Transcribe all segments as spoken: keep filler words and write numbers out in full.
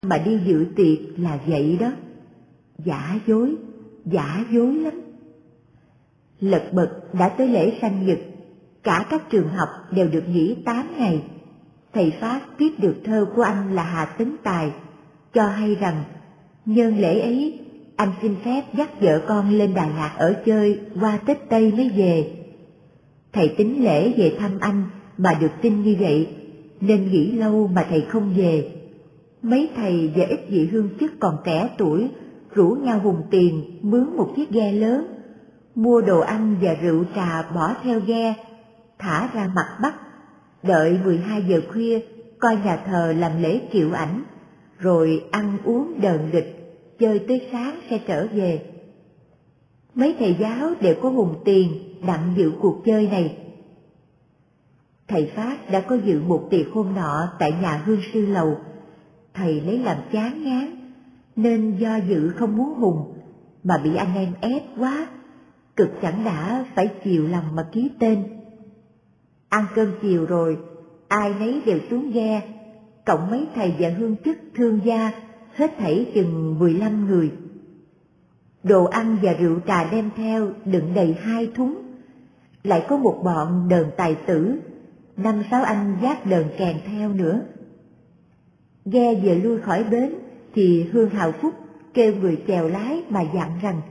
mà đi dự tiệc là vậy đó. Giả dối, giả dối lắm. Lật bật đã tới lễ sanh nhật, cả các trường học đều được nghỉ tám ngày. Thầy Phát tiếp được thơ của anh là Hà Tấn Tài, cho hay rằng nhân lễ ấy anh xin phép dắt vợ con lên Đà Lạt ở chơi qua Tết Tây mới về. Thầy tính lễ về thăm anh mà được tin như vậy, nên nghỉ lâu mà thầy không về. Mấy thầy và ít vị hương chức còn trẻ tuổi rủ nhau hùng tiền mướn một chiếc ghe lớn, mua đồ ăn và rượu trà bỏ theo ghe, thả ra mặt Bắc, đợi mười hai giờ khuya coi nhà thờ làm lễ kiệu ảnh, rồi ăn uống đờn địch, chơi tới sáng sẽ trở về. Mấy thầy giáo đều có hùng tiền đặng dự cuộc chơi này. Thầy Phát đã có dự một tiệc hôm nọ tại nhà hương sư lầu. Thầy lấy làm chán ngán, nên do dự không muốn hùng, mà bị anh em ép quá, cực chẳng đã phải chiều lòng mà ký tên. Ăn cơm chiều rồi, ai nấy đều xuống ghe, cộng mấy thầy và hương chức thương gia, hết thảy chừng mười lăm người. Đồ ăn và rượu trà đem theo đựng đầy hai thúng, lại có một bọn đờn tài tử, năm sáu anh vác đờn kèn theo nữa. Ghe vừa lui khỏi bến thì Hương Hào Phúc kêu người chèo lái mà dặn rằng: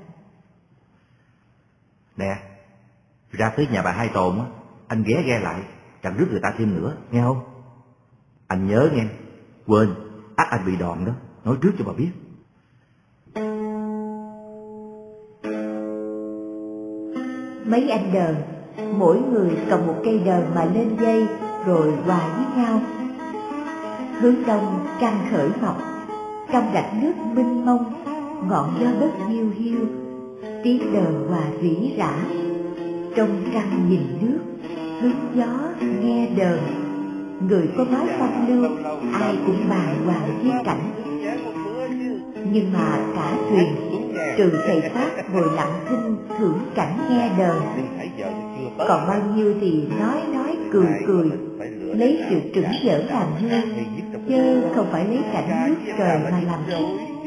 Nè, ra tới nhà bà Hai Tồn á, anh ghé ghe lại, đặng rước người ta thêm nữa, nghe không? Anh nhớ nghe, quên, ắt anh bị đòn đó, nói trước cho bà biết. Mấy anh đờn, mỗi người cầm một cây đờn mà lên dây rồi hòa với nhau. Hướng đông trăng khởi mọc, trong rạch nước mênh mông, ngọn gió bớt hiu hiu, tiếng đờn hòa rỉ rả. Trong trăng nhìn nước, hướng gió nghe đờn, người có máu phong lưu ai cũng bàng hoàng với cảnh. Nhưng mà cả thuyền trừ thầy Pháp ngồi lặng thinh thưởng cảnh nghe đờn, còn bao nhiêu thì nói nói cười cười, lấy sự trứng giỡn làm hơn, chứ không phải lấy cảnh nước trời mà làm thích.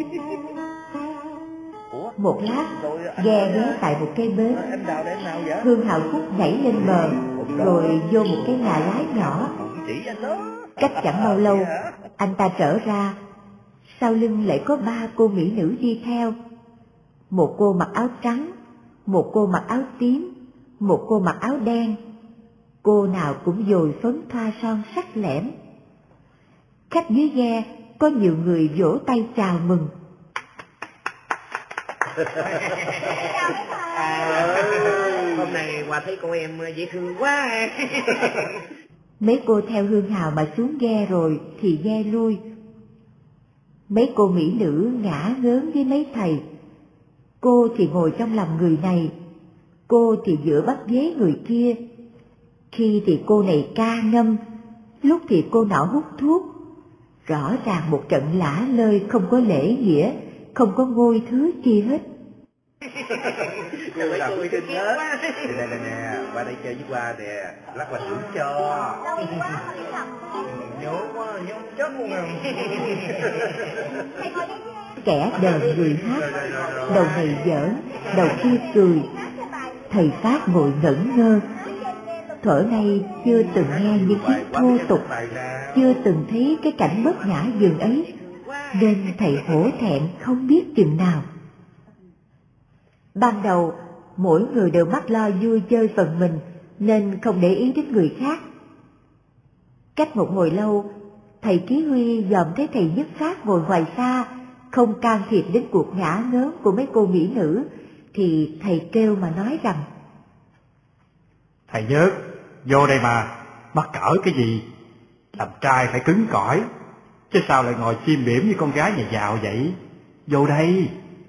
Một lát ghe ghé tại một cái bến, Hương Hào Phúc nhảy lên bờ rồi vô một cái nhà lái nhỏ. Cách chẳng bao lâu anh ta trở ra, sau lưng lại có ba cô mỹ nữ đi theo. Một cô mặc áo trắng, một cô mặc áo tím, một cô mặc áo đen. Cô nào cũng dồi phấn thoa son sắc lẻm. Khách dưới ghe có nhiều người vỗ tay chào mừng. À, hôm nay qua thấy con em dễ thương quá. Mấy cô theo Hương Hào mà xuống ghe rồi thì ghe lui. Mấy cô mỹ nữ ngả ngớn với mấy thầy. Cô thì ngồi trong lòng người này, cô thì giữa bắt ghế người kia. Khi thì cô này ca ngâm, lúc thì cô nọ hút thuốc. Rõ ràng một trận lả lơi không có lễ nghĩa, không có ngôi thứ chi hết. Cô là quý kinh hết. Nè nè nè, qua đây chơi với qua nè, lắc qua thưởng cho. Nhớ quá, nhớ chết luôn à. Kẻ đờn người hát, đầu này giỡn, đầu kia cười. Thầy Pháp ngồi ngẩn ngơ. Thuở nay chưa từng nghe những tiếng thô tục, chưa từng thấy cái cảnh bất nhã dường ấy, nên thầy hổ thẹn không biết chừng nào. Ban đầu mỗi người đều mắt lo vui chơi phần mình, nên không để ý đến người khác. Cách một hồi lâu, thầy Ký Huy dòm thấy thầy Nhất Phát ngồi ngoài xa, không can thiệp đến cuộc ngả ngớn của mấy cô mỹ nữ, thì thầy kêu mà nói rằng: Thầy Nhất, vô đây mà, mắc cỡ cái gì? Làm trai phải cứng cỏi, chứ sao lại ngồi chim biểm như con gái nhà giàu vậy? Vô đây.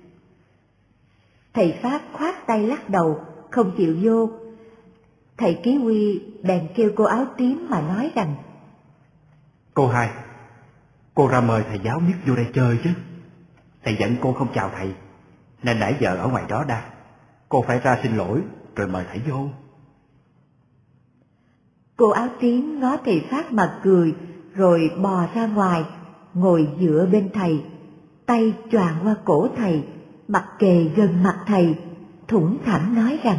Thầy Pháp khoát tay lắc đầu, không chịu vô. Thầy Ký Huy bèn kêu cô áo tím mà nói rằng: Cô Hai, cô ra mời thầy giáo Nhất vô đây chơi chứ. Thầy giận cô không chào thầy, nên nãy giờ ở ngoài đó đã. Cô phải ra xin lỗi rồi mời thầy vô. Cô áo tím ngó thầy Pháp mà cười, rồi bò ra ngoài. ngồi dựa bên thầy, tay choàng qua cổ thầy, mặt kề gần mặt thầy, thủng thẳng nói rằng: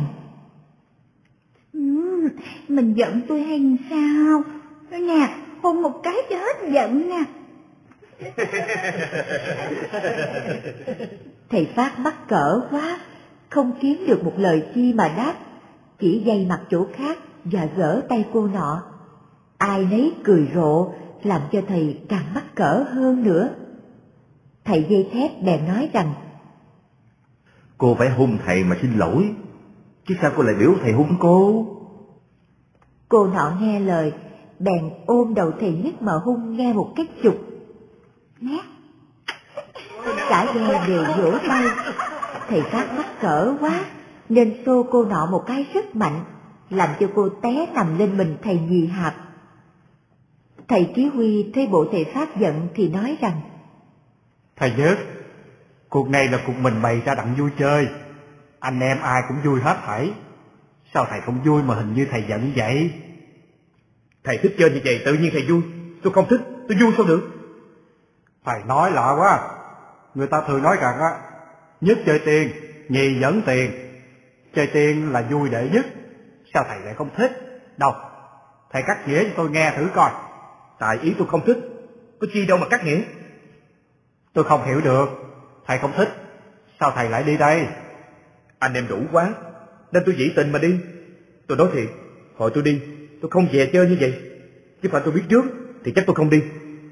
ừ, mình giận tôi hay sao? Nè, hôn một cái cho hết giận nè. Thầy Phát mắc cỡ quá, không kiếm được một lời chi mà đáp, chỉ giây mặt chỗ khác và gỡ tay cô nọ. Ai nấy cười rộ, làm cho thầy càng mắc cỡ hơn nữa. Thầy dây thép bèn nói rằng: Cô phải hung thầy mà xin lỗi, chứ sao cô lại biểu thầy hung cô? Cô nọ nghe lời, bèn ôm đầu thầy Nhất mà hung nghe một cái chục. Nét. Cả ghe đều vỗ tay. Thầy Phát mắc cỡ quá, nên xô cô nọ một cái rất mạnh, làm cho cô té nằm lên mình thầy Nhì Hạp. Thầy Chí Huy thấy bộ thầy Phát giận thì nói rằng: Thầy Nhất, cuộc này là cuộc mình bày ra đặng vui chơi, anh em ai cũng vui hết thảy. Sao thầy không vui mà hình như thầy giận vậy? Thầy thích chơi như vậy tự nhiên thầy vui, tôi không thích, tôi vui sao được? Thầy nói lạ quá. Người ta thường nói rằng á, nhất chơi tiền, nhì dẫn tiền. Chơi tiền là vui đệ nhất. Sao thầy lại không thích? Đâu, thầy cắt nghĩa cho tôi nghe thử coi. Tại ý tôi không thích, có chi đâu mà cắt nghĩa. Tôi không hiểu được. Thầy không thích, sao thầy lại đi đây? Anh em đủ quá, nên tôi dĩ tình mà đi. Tôi nói thiệt, hồi tôi đi, tôi không về chơi như vậy. Chứ phải tôi biết trước, thì chắc tôi không đi.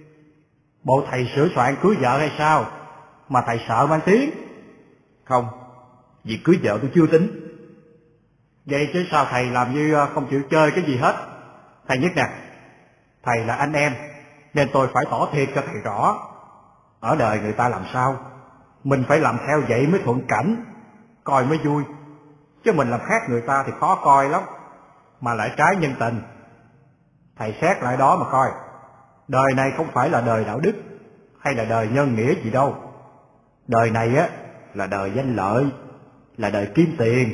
Bộ thầy sửa soạn cưới vợ hay sao? Mà thầy sợ mang tiếng. Không, việc cưới vợ tôi chưa tính. Vậy chứ sao thầy làm như không chịu chơi cái gì hết? Thầy Nhất nè, thầy là anh em, nên tôi phải tỏ thiệt cho thầy rõ. Ở đời người ta làm sao, mình phải làm theo vậy mới thuận cảnh, coi mới vui. Chứ mình làm khác người ta thì khó coi lắm, mà lại trái nhân tình. Thầy xét lại đó mà coi, đời này không phải là đời đạo đức hay là đời nhân nghĩa gì đâu. Đời này á là đời danh lợi, là đời kiếm tiền.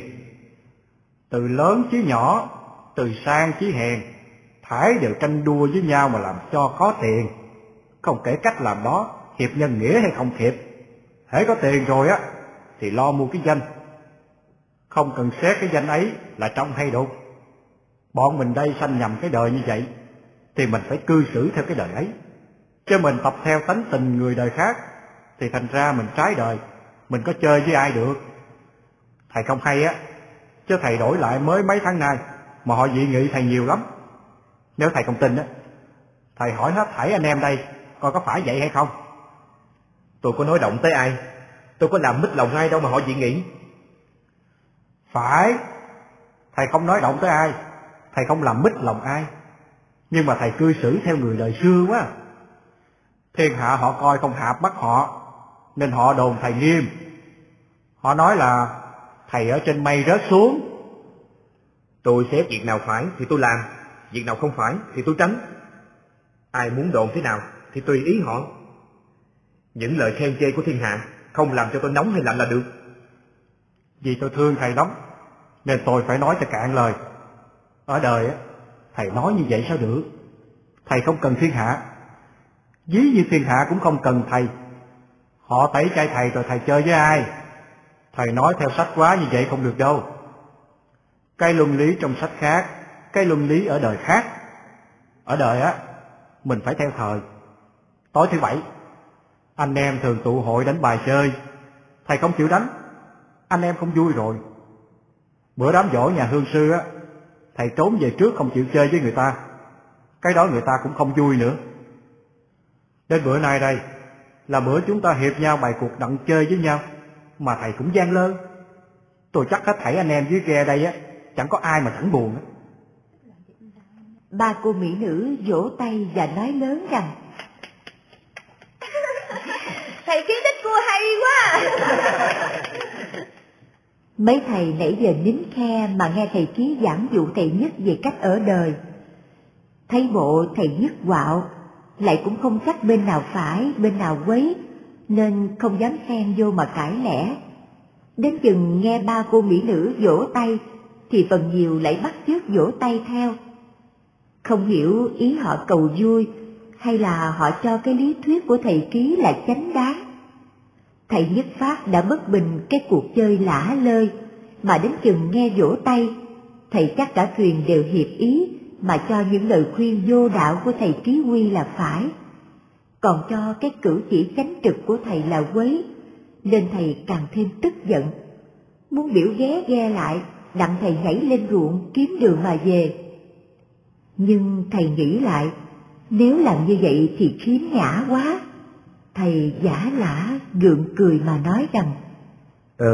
Từ lớn chí nhỏ, từ sang chí hèn, thảy đều tranh đua với nhau mà làm cho có tiền. Không kể cách làm đó hiệp nhân nghĩa hay không hiệp. Hễ có tiền rồi á thì lo mua cái danh, không cần xét cái danh ấy là trong hay đục. Bọn mình đây sanh nhầm cái đời như vậy thì mình phải cư xử theo cái đời ấy. Chứ mình tập theo tánh tình người đời khác thì thành ra mình trái đời, mình có chơi với ai được. Thầy không hay á, chứ thầy đổi lại mới mấy tháng nay mà họ dị nghị thầy nhiều lắm. Nếu thầy không tin á, thầy hỏi hết thảy anh em đây coi có phải vậy hay không. Tôi có nói động tới ai, tôi có làm mít lòng ai đâu mà họ dị nghị. Phải, thầy không nói động tới ai, thầy không làm mít lòng ai. Nhưng mà thầy cư xử theo người đời xưa quá. Thiên hạ họ coi không hạp bắt họ, nên họ đồn thầy nghiêm. Họ nói là thầy ở trên mây rớt xuống. Tôi xét việc nào phải thì tôi làm, việc nào không phải thì tôi tránh. Ai muốn đồn thế nào thì tùy ý họ. Những lời khen chê của thiên hạ không làm cho tôi nóng hay lạnh là được. Vì tôi thương thầy lắm, nên tôi phải nói cho cạn lời. Ở đời á, thầy nói như vậy sao được? Thầy không cần thiên hạ, ví như thiên hạ cũng không cần thầy. Họ tẩy chay thầy rồi thầy chơi với ai? Thầy nói theo sách quá như vậy không được đâu. Cái luân lý trong sách khác, cái luân lý ở đời khác. Ở đời á, mình phải theo thời. Tối thứ bảy, anh em thường tụ hội đánh bài chơi. Thầy không chịu đánh, anh em không vui rồi. Bữa đám giỗ nhà hương sư á, thầy trốn về trước không chịu chơi với người ta. Cái đó người ta cũng không vui nữa. Đến bữa nay đây là bữa chúng ta hiệp nhau bày cuộc đặng chơi với nhau, mà thầy cũng gian lơ. Tôi chắc hết thảy anh em dưới ghe đây á, chẳng có ai mà chẳng buồn á. Ba cô mỹ nữ vỗ tay và nói lớn rằng: Thầy khí thích cô hay quá. Mấy thầy nãy giờ nín khe mà nghe thầy Chí giảng dụ thầy Nhất về cách ở đời. Thấy bộ thầy Nhất quạo, lại cũng không chắc bên nào phải, bên nào quấy, nên không dám xen vô mà cãi lẽ. Đến chừng nghe ba cô mỹ nữ vỗ tay, thì phần nhiều lại bắt chước vỗ tay theo. Không hiểu ý họ cầu vui, hay là họ cho cái lý thuyết của thầy Ký là chánh đáng? Thầy Nhất Phát đã bất bình cái cuộc chơi lả lơi, mà đến chừng nghe vỗ tay, thầy chắc cả thuyền đều hiệp ý mà cho những lời khuyên vô đạo của thầy Ký Huy là phải, còn cho cái cử chỉ chánh trực của thầy là quấy, nên thầy càng thêm tức giận, muốn biểu ghé ghe lại đặng thầy nhảy lên ruộng kiếm đường mà về. Nhưng thầy nghĩ lại, nếu làm như vậy thì khiếm nhã quá. Thầy giả lả gượng cười mà nói rằng: Ờ,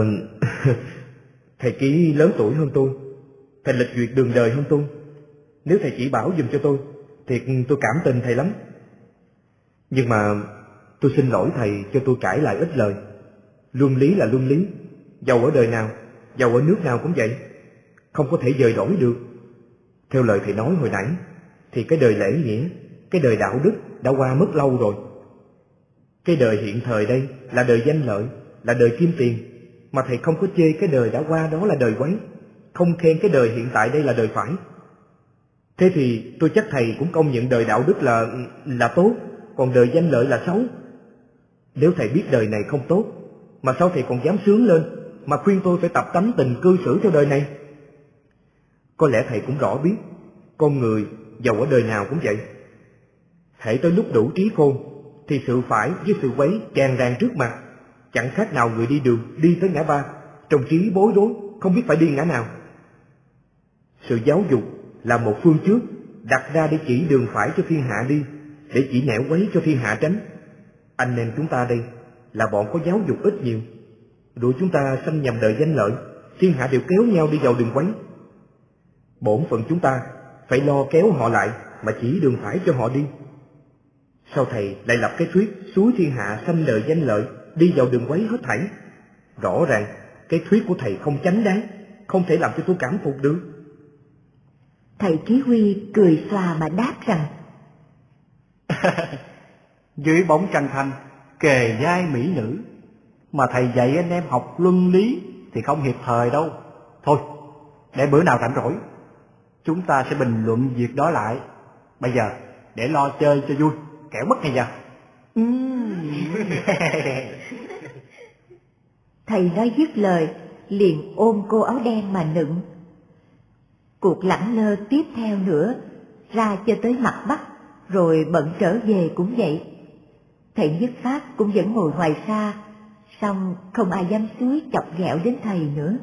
thầy Ký lớn tuổi hơn tôi, thầy lịch duyệt đường đời hơn tôi. Nếu thầy chỉ bảo giùm cho tôi, thiệt tôi cảm tình thầy lắm. Nhưng mà tôi xin lỗi thầy cho tôi cãi lại ít lời. Luân lý là luân lý, dầu ở đời nào, dầu ở nước nào cũng vậy, không có thể dời đổi được. Theo lời thầy nói hồi nãy, thì cái đời lễ nghĩa, cái đời đạo đức đã qua mất lâu rồi. Cái đời hiện thời đây là đời danh lợi, là đời kim tiền, mà thầy không có chê cái đời đã qua đó là đời quấy, không khen cái đời hiện tại đây là đời phải. Thế thì tôi chắc thầy cũng công nhận đời đạo đức là là tốt, còn đời danh lợi là xấu. Nếu thầy biết đời này không tốt, mà sao thầy còn dám sướng lên mà khuyên tôi phải tập tánh tình cư xử theo đời này? Có lẽ thầy cũng rõ biết, con người dầu ở đời nào cũng vậy, hễ tới lúc đủ trí khôn thì sự phải với sự quấy tràn tràn trước mặt, chẳng khác nào người đi đường đi tới ngã ba, trong trí bối rối không biết phải đi ngã nào. Sự giáo dục là một phương trước đặt ra để chỉ đường phải cho thiên hạ đi, để chỉ nẻo quấy cho thiên hạ tránh. Anh em chúng ta đây là bọn có giáo dục ít nhiều, rồi chúng ta sanh nhầm đời danh lợi, thiên hạ đều kéo nhau đi vào đường quấy. Bổn phận chúng ta phải lo kéo họ lại mà chỉ đường phải cho họ đi. Sao thầy lại lập cái thuyết suối thiên hạ sanh đời danh lợi, đi vào đường quấy hết thảy? Rõ ràng cái thuyết của thầy không chánh đáng, không thể làm cho tôi cảm phục được. Thầy Ký Huy cười xòa mà đáp rằng: Dưới bóng tranh thanh kề vai mỹ nữ, mà thầy dạy anh em học luân lý thì không hiệp thời đâu. Thôi, để bữa nào rảnh rỗi chúng ta sẽ bình luận việc đó lại. Bây giờ để lo chơi cho vui, kẻo mất ngày giờ. Thầy nói dứt lời liền ôm cô áo đen mà nựng. Cuộc lẳng lơ tiếp theo nữa ra cho tới mặt Bắc, rồi bận trở về cũng vậy. Thầy Nhất Phát cũng vẫn ngồi ngoài xa, song không ai dám xúi chọc ghẹo đến thầy nữa.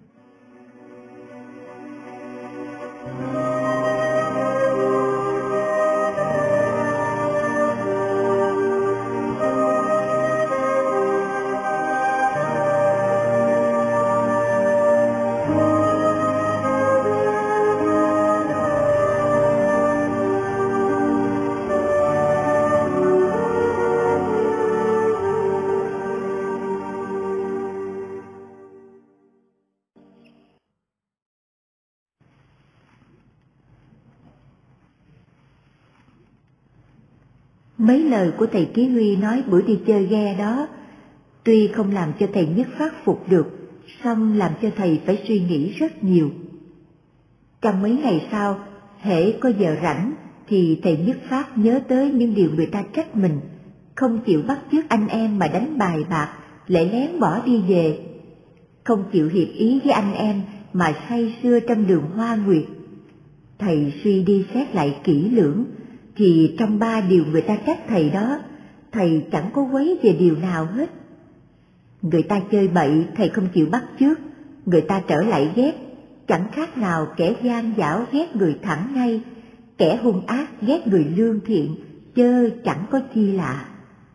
Mấy lời của thầy Ký Huy nói bữa đi chơi ghe đó, tuy không làm cho thầy Nhất Phát phục được, song làm cho thầy phải suy nghĩ rất nhiều. Trong mấy ngày sau, hễ có giờ rảnh thì thầy Nhất Phát nhớ tới những điều người ta trách mình, không chịu bắt chước anh em mà đánh bài bạc, lại lén bỏ đi về, không chịu hiệp ý với anh em mà say sưa trong đường Hoa Nguyệt. Thầy suy đi xét lại kỹ lưỡng, thì trong ba điều người ta trách thầy đó, thầy chẳng có quấy về điều nào hết. Người ta chơi bậy thầy không chịu bắt chước, người ta trở lại ghét, chẳng khác nào kẻ gian dảo ghét người thẳng ngay, kẻ hung ác ghét người lương thiện, chớ chẳng có chi lạ.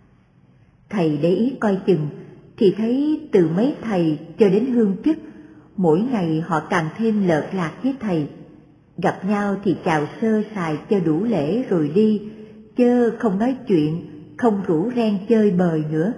Thầy để ý coi chừng, thì thấy từ mấy thầy cho đến hương chức, mỗi ngày họ càng thêm lợt lạc với thầy. Gặp nhau thì chào sơ sài cho đủ lễ rồi đi, chớ không nói chuyện, không rủ ren chơi bời nữa.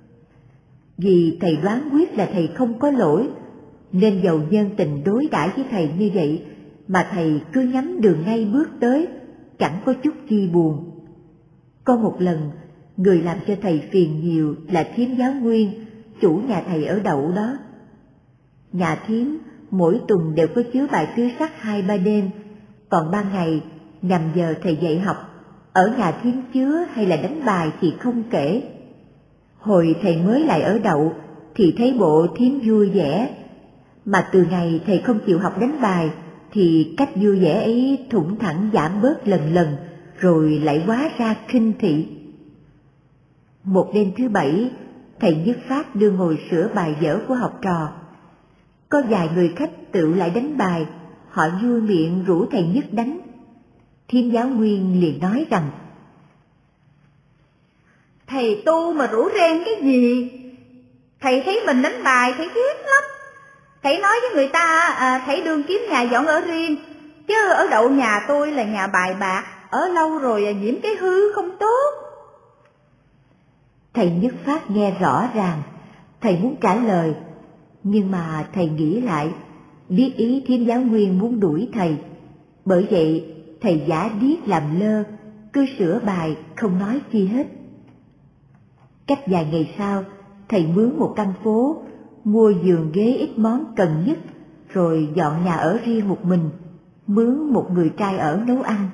Vì thầy đoán quyết là thầy không có lỗi, nên dầu nhân tình đối đãi với thầy như vậy, mà thầy cứ nhắm đường ngay bước tới, chẳng có chút chi buồn. Có một lần, người làm cho thầy phiền nhiều là thím giáo Nguyên, chủ nhà thầy ở đậu đó. Nhà thím mỗi tuần đều có chứa bài tứ sắc hai ba đêm, còn ban ngày nhằm giờ thầy dạy học, ở nhà thím chứa hay là đánh bài thì không kể. Hồi thầy mới lại ở Đậu thì thấy bộ thím vui vẻ, mà từ ngày thầy không chịu học đánh bài thì cách vui vẻ ấy thủng thẳng giảm bớt lần lần, rồi lại hóa ra khinh thị. Một đêm thứ bảy, thầy Nhất Phát đưa ngồi sửa bài vở của học trò. Có vài người khách tự lại đánh bài, họ vui miệng rủ thầy Nhất đánh. Thím giáo Nguyên liền nói rằng: thầy tu mà rủ ren cái gì? Thầy thấy mình đánh bài thầy ghét lắm. Thầy nói với người ta à, thầy đương kiếm nhà dọn ở riêng, chứ ở Đậu nhà tôi là nhà bài bạc, ở lâu rồi nhiễm cái hư không tốt. Thầy Nhất Phát nghe rõ ràng, thầy muốn trả lời, nhưng mà thầy nghĩ lại, biết ý thím giáo Nguyên muốn đuổi thầy. Bởi vậy thầy giả điếc làm lơ, cứ sửa bài không nói chi hết. Cách vài ngày sau, thầy mướn một căn phố, mua giường ghế ít món cần nhất, rồi dọn nhà ở riêng một mình, mướn một người trai ở nấu ăn.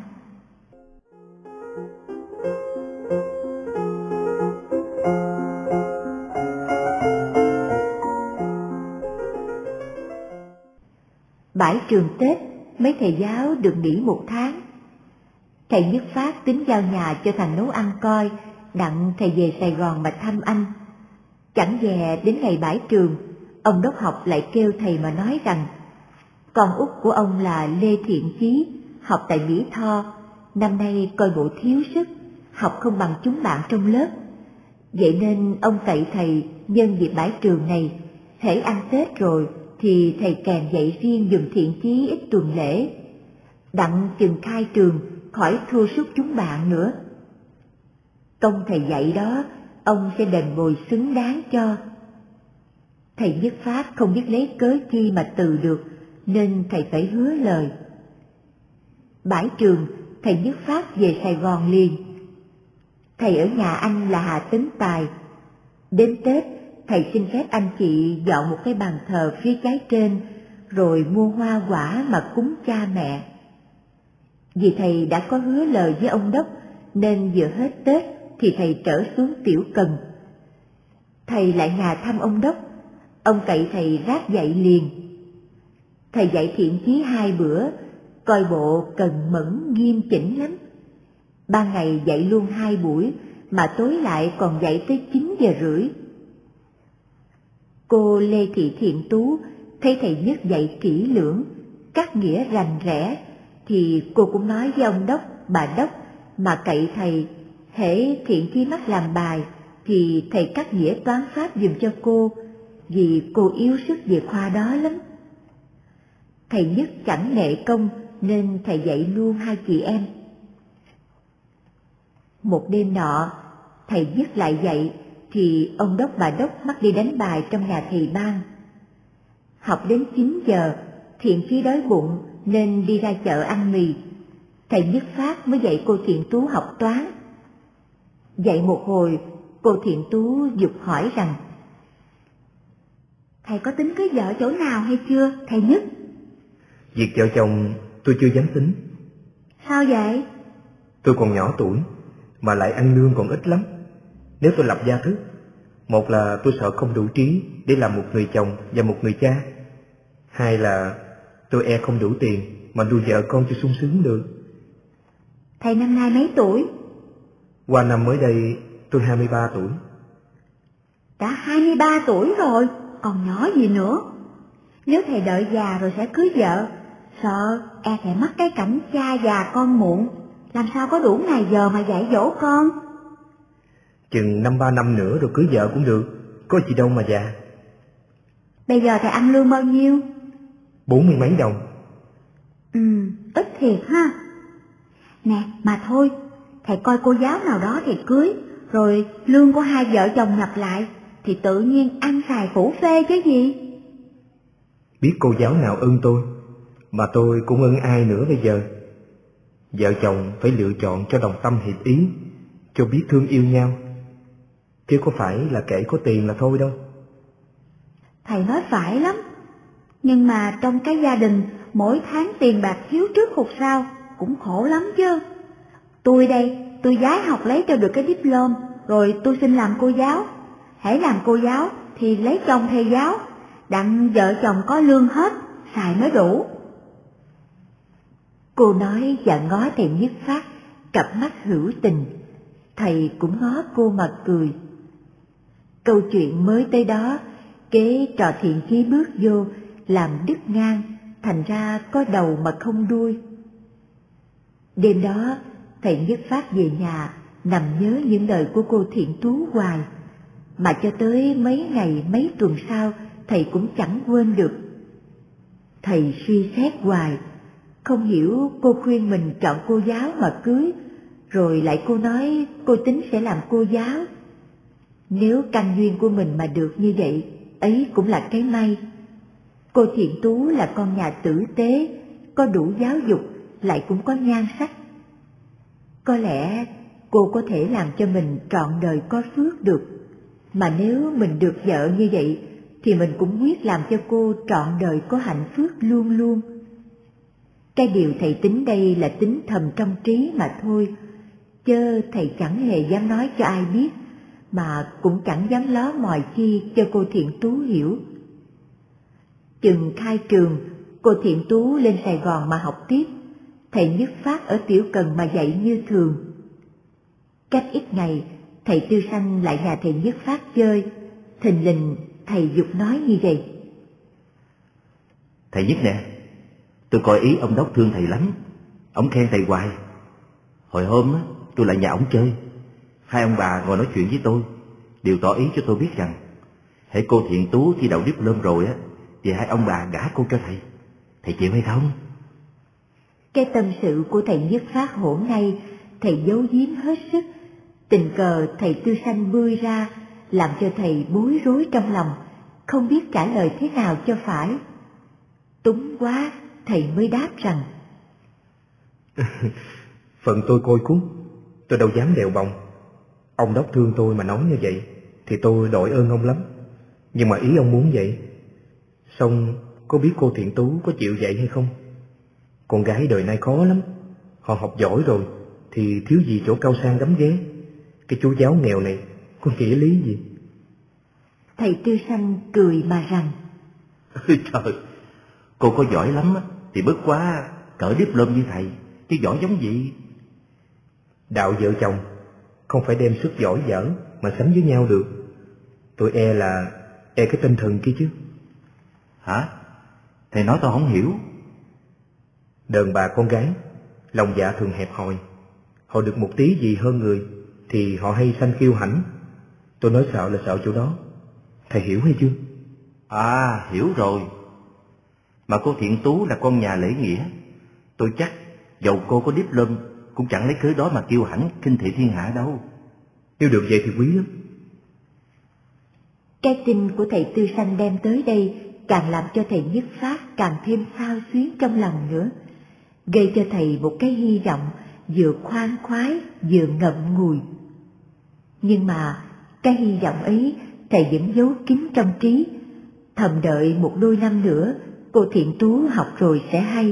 Bãi trường Tết, mấy thầy giáo được nghỉ một tháng. Thầy Nhất Phát tính giao nhà cho thằng nấu ăn coi, đặng thầy về Sài Gòn mà thăm anh. Chẳng dè đến ngày bãi trường, ông đốc học lại kêu thầy mà nói rằng con út của ông là Lê Thiện Chí, học tại Mỹ Tho, năm nay coi bộ thiếu sức, học không bằng chúng bạn trong lớp. Vậy nên ông cậy thầy nhân dịp bãi trường này, hễ ăn Tết rồi thì thầy kèm dạy riêng giùm Thiện Chí ít tuần lễ, đặng chừng khai trường khỏi thua sút chúng bạn nữa. Công thầy dạy đó, ông sẽ đền bồi xứng đáng cho. Thầy Nhất Phát không biết lấy cớ chi mà từ được, nên thầy phải hứa lời. Bãi trường, thầy Nhất Phát về Sài Gòn liền. Thầy ở nhà anh là Hà Tấn Tài. Đến Tết, thầy xin phép anh chị dọn một cái bàn thờ phía trái trên, rồi mua hoa quả mà cúng cha mẹ. Vì thầy đã có hứa lời với ông đốc, nên vừa hết Tết thì thầy trở xuống Tiểu Cần. Thầy lại nhà thăm ông đốc, ông cậy thầy ráp dạy liền. Thầy dạy Thiện Chí hai bữa, coi bộ cần mẫn nghiêm chỉnh lắm. Ban ngày dạy luôn hai buổi, mà tối lại còn dạy tới chín giờ rưỡi. Cô Lê Thị Thiện Tú thấy thầy Nhất dạy kỹ lưỡng, cắt nghĩa rành rẽ, thì cô cũng nói với ông đốc, bà đốc mà cậy thầy, hễ Thiện Chí mắc làm bài thì thầy cắt nghĩa toán pháp giùm cho cô, vì cô yếu sức về khoa đó lắm. Thầy Nhất chẳng nệ công nên thầy dạy luôn hai chị em. Một đêm nọ, thầy Nhất lại dạy thì ông đốc bà đốc mắc đi đánh bài trong nhà thầy Ban. Học đến chín giờ, Thiện Chí đói bụng nên đi ra chợ ăn mì. Thầy Nhất Phát mới dạy cô Thiện Tú học toán. Dạy một hồi, cô Thiện Tú giục hỏi rằng: thầy có tính cưới vợ chỗ nào hay chưa, thầy Nhất? Việc vợ chồng tôi chưa dám tính. Sao vậy? Tôi còn nhỏ tuổi, mà lại ăn lương còn ít lắm. Nếu tôi lập gia thức, một là tôi sợ không đủ trí để làm một người chồng và một người cha, hai là tôi e không đủ tiền mà nuôi vợ con cho sung sướng được. Thầy năm nay mấy tuổi? Qua năm mới đây tôi hai mươi ba tuổi. Đã hai mươi ba tuổi rồi, còn nhỏ gì nữa. Nếu thầy đợi già rồi sẽ cưới vợ, sợ e thầy mắc cái cảnh cha già con muộn, làm sao có đủ ngày giờ mà dạy dỗ con. Chừng năm ba năm nữa rồi cưới vợ cũng được, có gì đâu mà già. Bây giờ thầy ăn lương bao nhiêu? Bốn mươi mấy đồng. Ừ, ít thiệt ha. Nè, mà thôi, thầy coi cô giáo nào đó thì cưới, rồi lương của hai vợ chồng nhập lại, thì tự nhiên ăn xài phủ phê chứ gì. Biết cô giáo nào ưng tôi, mà tôi cũng ưng ai nữa bây giờ. Vợ chồng phải lựa chọn cho đồng tâm hiệp ý, cho biết thương yêu nhau, chứ có phải là kể có tiền là thôi đâu. Thầy nói phải lắm, nhưng mà trong cái gia đình mỗi tháng tiền bạc thiếu trước hụt sau cũng khổ lắm chứ. Tôi đây tôi giái học lấy cho được cái diploma, rồi tôi xin làm cô giáo. Hễ làm cô giáo thì lấy chồng thầy giáo, đặng vợ chồng có lương hết, xài mới đủ. Cô nói và ngó thầy Nhất Phát, cặp mắt hữu tình. Thầy cũng ngó cô mà cười. Câu chuyện mới tới đó, kế trò thiện chí bước vô, làm đứt ngang, thành ra có đầu mà không đuôi. Đêm đó, thầy Nhất Phát về nhà, nằm nhớ những lời của cô Thiện Tú hoài, mà cho tới mấy ngày mấy tuần sau, thầy cũng chẳng quên được. Thầy suy xét hoài, không hiểu cô khuyên mình chọn cô giáo mà cưới, rồi lại cô nói cô tính sẽ làm cô giáo. Nếu căn duyên của mình mà được như vậy, ấy cũng là cái may. Cô Thiện Tú là con nhà tử tế, có đủ giáo dục, lại cũng có nhan sắc. Có lẽ cô có thể làm cho mình trọn đời có phước được, mà nếu mình được vợ như vậy, thì mình cũng quyết làm cho cô trọn đời có hạnh phúc luôn luôn. Cái điều thầy tính đây là tính thầm trong trí mà thôi, chớ thầy chẳng hề dám nói cho ai biết, mà cũng chẳng dám ló mòi chi cho cô Thiện Tú hiểu. Chừng khai trường, cô Thiện Tú lên Sài Gòn mà học tiếp, thầy Nhất Phát ở Tiểu Cần mà dạy như thường. Cách ít ngày, thầy Tư Sanh lại nhà thầy Nhất Phát chơi, thình lình thầy giục nói như vậy. Thầy Nhất nè, tôi coi ý ông Đốc thương thầy lắm, ông khen thầy hoài. Hồi hôm á, tôi lại nhà ông chơi, hai ông bà ngồi nói chuyện với tôi, đều tỏ ý cho tôi biết rằng hễ cô Thiện Tú thi đậu diploma rồi á, thì hai ông bà gả cô cho thầy. Thầy chịu hay không? Cái tâm sự của thầy Nhất Phát hôm nay, thầy giấu giếm hết sức. Tình cờ thầy Tư Sanh bươi ra, làm cho thầy bối rối trong lòng, không biết trả lời thế nào cho phải. Túng quá, thầy mới đáp rằng: Phận tôi côi cút, tôi đâu dám đèo bòng. Ông Đốc thương tôi mà nói như vậy, thì tôi đội ơn ông lắm. Nhưng mà ý ông muốn vậy. Xong có biết cô Thiện Tú có chịu vậy hay không? Con gái đời nay khó lắm, họ học giỏi rồi thì thiếu gì chỗ cao sang gấm ghé. Cái chú giáo nghèo này có nghĩa lý gì? Thầy Tư Sanh cười mà rằng: Trời, cô có giỏi lắm á, thì bất quá cỡ diploma như thầy, chứ giỏi giống gì? Đạo vợ chồng không phải đem sức giỏi dở mà sánh với nhau được. Tôi e là e cái tinh thần kia chứ. Hả? Thầy nói tôi không hiểu. Đàn bà con gái lòng dạ thường hẹp hòi, họ được một tí gì hơn người thì họ hay sanh kiêu hãnh. Tôi nói sợ là sợ chỗ đó. Thầy hiểu hay chưa? À, hiểu rồi. Mà cô Thiện Tú là con nhà lễ nghĩa, tôi chắc dầu cô có diploma cũng chẳng lấy cớ đó mà kiêu hãnh khinh thị thiên hạ đâu. Nếu được vậy thì quý lắm. Cái tin của thầy Tư Sanh đem tới đây càng làm cho thầy Nhất Phát càng thêm xao xuyến trong lòng nữa, gây cho thầy một cái hy vọng vừa khoan khoái vừa ngậm ngùi. Nhưng mà cái hy vọng ấy thầy vẫn giấu kín trong trí, thầm đợi một đôi năm nữa cô Thiện Tú học rồi sẽ hay.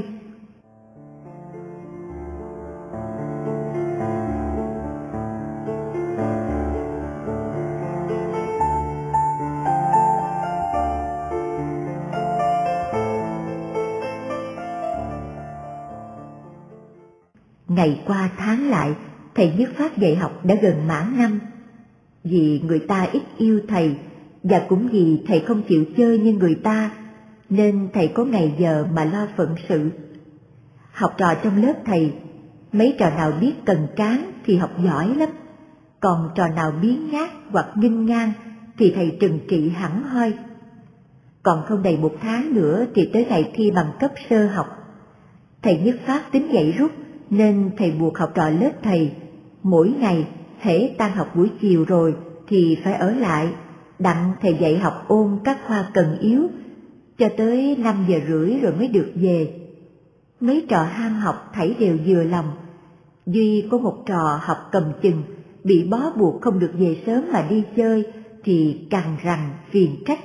Ngày qua tháng lại, thầy Nhất Phát dạy học đã gần mãn năm. Vì người ta ít yêu thầy, và cũng vì thầy không chịu chơi như người ta, nên thầy có ngày giờ mà lo phận sự. Học trò trong lớp thầy, mấy trò nào biết cần cán thì học giỏi lắm, còn trò nào biếng nhác hoặc nghênh ngang thì thầy trừng trị hẳn hoi. Còn không đầy một tháng nữa thì tới ngày thi bằng cấp sơ học. Thầy Nhất Phát tính dạy rút, nên thầy buộc học trò lớp thầy mỗi ngày hễ tan học buổi chiều rồi thì phải ở lại, đặng thầy dạy học ôn các khoa cần yếu, cho tới năm giờ rưỡi rồi mới được về. Mấy trò ham học thảy đều vừa lòng, duy có một trò học cầm chừng, bị bó buộc không được về sớm mà đi chơi thì cằn rằn phiền trách.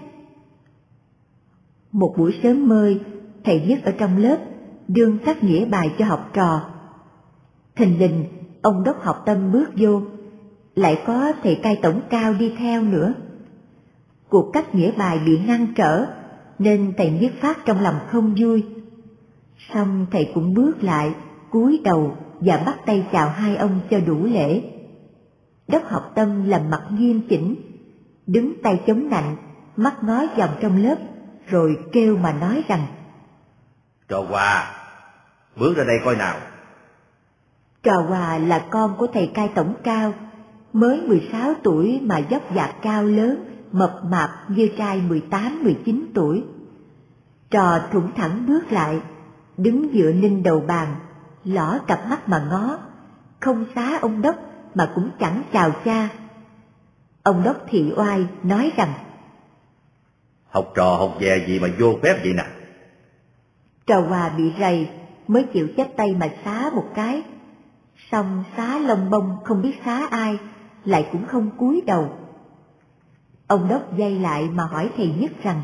Một buổi sớm mơi, thầy Nhất ở trong lớp đương tác nghĩa bài cho học trò. Thình lình ông Đốc Học Tâm bước vô, lại có thầy cai tổng cao đi theo nữa. Cuộc cách nghĩa bài bị ngăn trở, nên thầy Nhất Phát trong lòng không vui. Xong thầy cũng bước lại, cúi đầu và bắt tay chào hai ông cho đủ lễ. Đốc Học Tâm làm mặt nghiêm chỉnh, đứng tay chống nạnh, mắt ngó vòng trong lớp, rồi kêu mà nói rằng: Trò Hòa, bước ra đây coi nào. Trò Hòa là con của thầy cai tổng cao, mới mười sáu tuổi mà dốc dạc cao lớn, mập mạp như trai mười tám mười chín tuổi. Trò thủng thẳng bước lại, đứng dựa ninh đầu bàn, lỏ cặp mắt mà ngó, không xá ông Đốc mà cũng chẳng chào cha. Ông Đốc thị oai nói rằng: Học trò học về gì mà vô phép vậy nè. Trò Hòa bị rầy, mới chịu chắp tay mà xá một cái. Xong xá lông bông không biết xá ai, lại cũng không cúi đầu. Ông Đốc dây lại mà hỏi thầy Nhất rằng: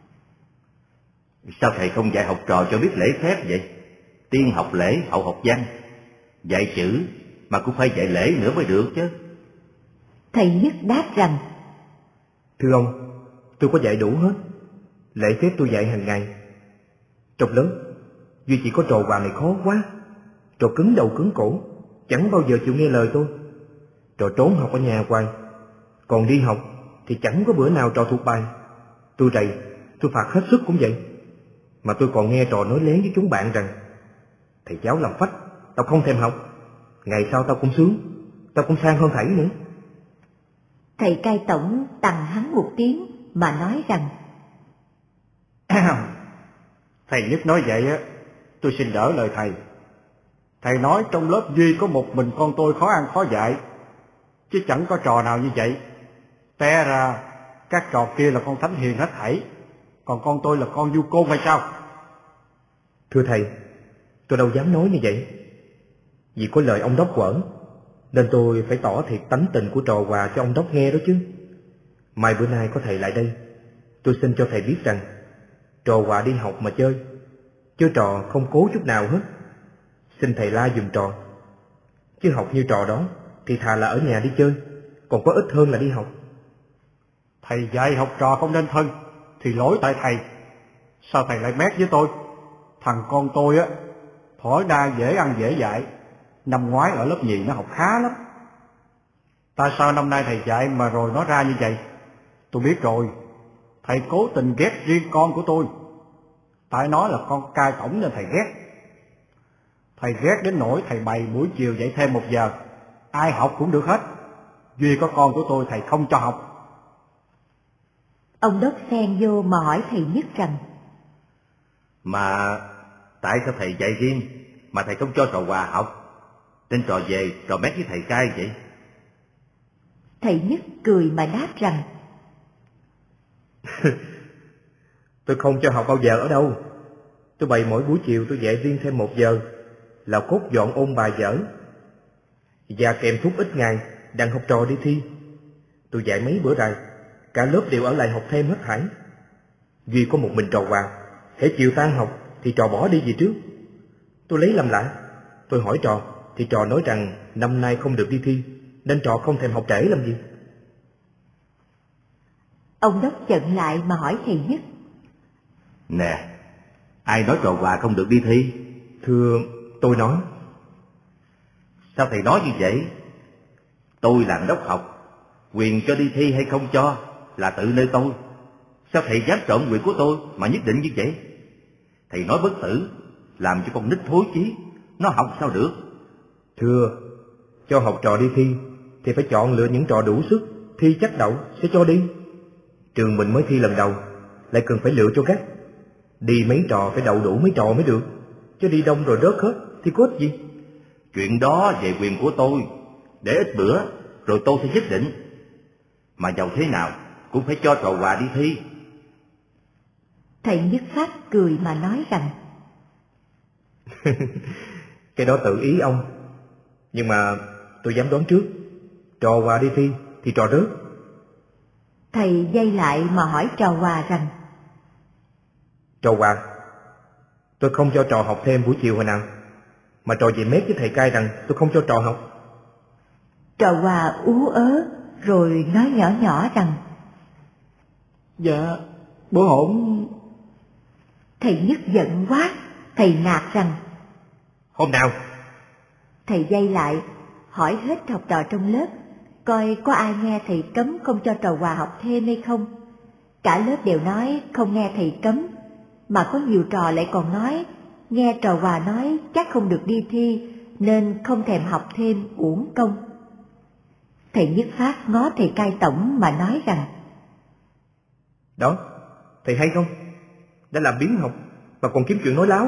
Sao thầy không dạy học trò cho biết lễ phép vậy? Tiên học lễ, hậu học văn. Dạy chữ mà cũng phải dạy lễ nữa mới được chứ. Thầy Nhất đáp rằng: Thưa ông, tôi có dạy đủ hết. Lễ phép tôi dạy hàng ngày. Trong lớp, duy chỉ có trò Hòa này khó quá. Trò cứng đầu cứng cổ, chẳng bao giờ chịu nghe lời tôi. Trò trốn học ở nhà hoài, còn đi học thì chẳng có bữa nào trò thuộc bài. Tôi rầy, tôi phạt hết sức cũng vậy. Mà tôi còn nghe trò nói lén với chúng bạn rằng: Thầy giáo làm phách, tao không thèm học. Ngày sau tao cũng sướng, tao cũng sang hơn thầy nữa. Thầy cai tổng tằng hắn một tiếng mà nói rằng: Thầy Nhất nói vậy á, tôi xin đỡ lời thầy. Thầy nói trong lớp duy có một mình con tôi khó ăn khó dạy, chứ chẳng có trò nào như vậy. Té ra các trò kia là con thánh hiền hết thảy, còn con tôi là con du côn hay sao? Thưa thầy, tôi đâu dám nói như vậy. Vì có lời ông Đốc quở, nên tôi phải tỏ thiệt tánh tình của trò Hòa cho ông Đốc nghe đó chứ. Mai bữa nay có thầy lại đây, tôi xin cho thầy biết rằng trò Hòa đi học mà chơi, chứ trò không cố chút nào hết. Xin thầy la giùm trò. Chứ học như trò đó thì thà là ở nhà đi chơi, còn có ích hơn là đi học. Thầy dạy học trò không nên thân thì lỗi tại thầy. Sao thầy lại mét với tôi? Thằng con tôi á, thổi đa dễ ăn dễ dạy. Năm ngoái ở lớp nhì nó học khá lắm. Tại sao năm nay thầy dạy mà rồi nó ra như vậy? Tôi biết rồi, thầy cố tình ghét riêng con của tôi. Tại nó là con cai tổng nên thầy ghét. Thầy ghét đến nỗi thầy bày buổi chiều dạy thêm một giờ, ai học cũng được hết. Duy có con của tôi thầy không cho học. Ông Đốc xen vô mà hỏi thầy Nhất rằng: Mà tại sao thầy dạy riêng mà thầy không cho trò Hòa học? Nên trò về trò mét với thầy cai vậy? Thầy Nhất cười mà đáp rằng: Tôi không cho học bao giờ ở đâu. Tôi bày mỗi buổi chiều tôi dạy riêng thêm một giờ, là cốt dọn ôn bài dở, và kèm thúc ít ngày đặng học trò đi thi. Tôi dạy mấy bữa rồi, cả lớp đều ở lại học thêm hết thảy. Duy có một mình trò Hòa, hễ chiều tan học thì trò bỏ đi về trước. Tôi lấy làm lạ, tôi hỏi trò thì trò nói rằng năm nay không được đi thi, nên trò không thèm học trễ làm gì. Ông Đốc chận lại mà hỏi thầy Nhất: Nè, ai nói trò Hòa không được đi thi? Thưa, tôi nói. Sao thầy nói như vậy? Tôi làm đốc học, quyền cho đi thi hay không cho là tự nơi tôi. Sao thầy dám trộm quyền của tôi mà nhất định như vậy? Thầy nói bất tử, làm cho con nít thối chí, nó học sao được? Thưa, cho học trò đi thi thì phải chọn lựa những trò đủ sức, thi chắc đậu sẽ cho đi. Trường mình mới thi lần đầu, lại cần phải lựa cho gắt. Đi mấy trò phải đậu đủ mấy trò mới được, chứ đi đông rồi rớt hết thì có ích gì. Chuyện đó về quyền của tôi, để ít bữa rồi tôi sẽ nhất định. Mà dầu thế nào cũng phải cho trò Hòa đi thi. Thầy Nhất Phát cười mà nói rằng: Cái đó tự ý ông. Nhưng mà tôi dám đoán trước, trò Hòa đi thi thì trò rớt. Thầy dây lại mà hỏi trò Hòa rằng: Trò Hòa, tôi không cho trò học thêm buổi chiều hồi nào, mà trò về mét với thầy cai rằng tôi không cho trò học. Trò Hòa ú ớ rồi nói nhỏ nhỏ rằng: Dạ, bữa hổm... Thầy Nhất giận quá, thầy nạt rằng: Hôm nào? Thầy dây lại, hỏi hết học trò trong lớp, coi có ai nghe thầy cấm không cho Trò Hòa học thêm hay không. Cả lớp đều nói không nghe thầy cấm, mà có nhiều trò lại còn nói nghe Trò Hòa nói chắc không được đi thi, nên không thèm học thêm uổng công. Thầy Nhất Phát ngó thầy cai tổng mà nói rằng: Đó, thầy hay không? Đã làm biếng học, mà còn kiếm chuyện nói láo.